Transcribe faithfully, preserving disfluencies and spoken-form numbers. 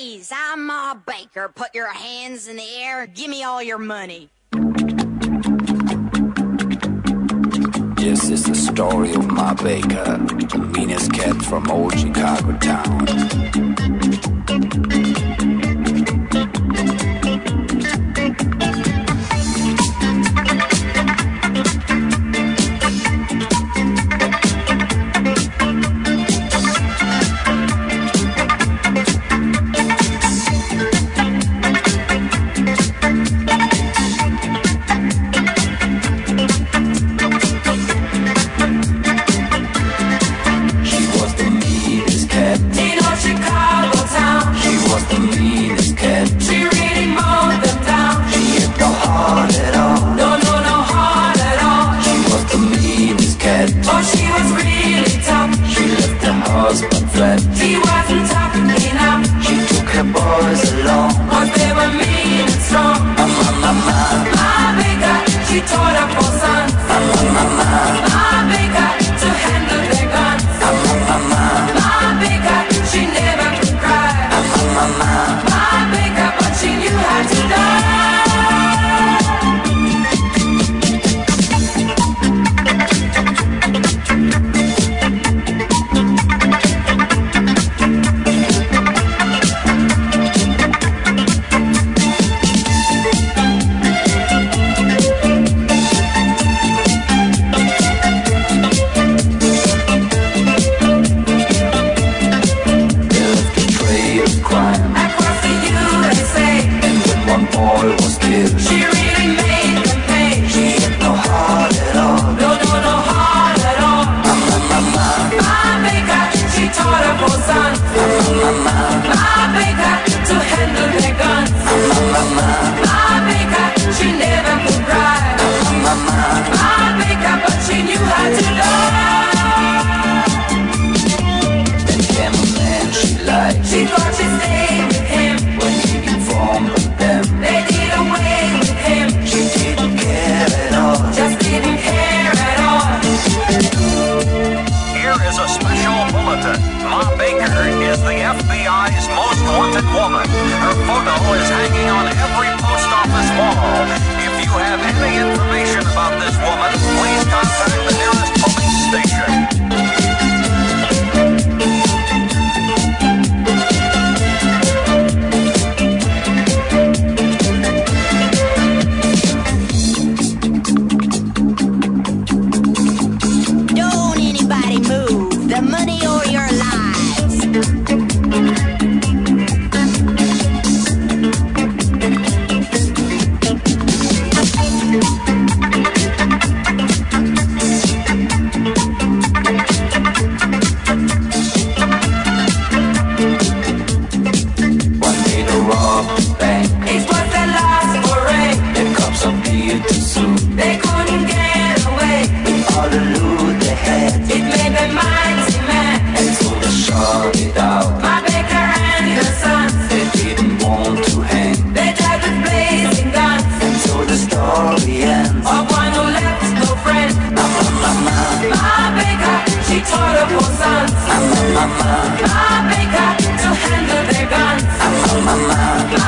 Freeze! I'm Ma Baker. Put your hands in the air. Give me all your money. This is the story of Ma Baker, the meanest cat from old Chicago town. He wasn't talking enough. She took her boys along, cause they were mean and strong. Mama, mama, Ma Baker, she taught her four sons. Mama, mama, Ma Baker, to handle their guns. Mama, mama, Ma Baker, she never could cry. Mama, mama, Ma Baker, but she knew how to die. Ma Baker, to handle their guns. Mama, mama.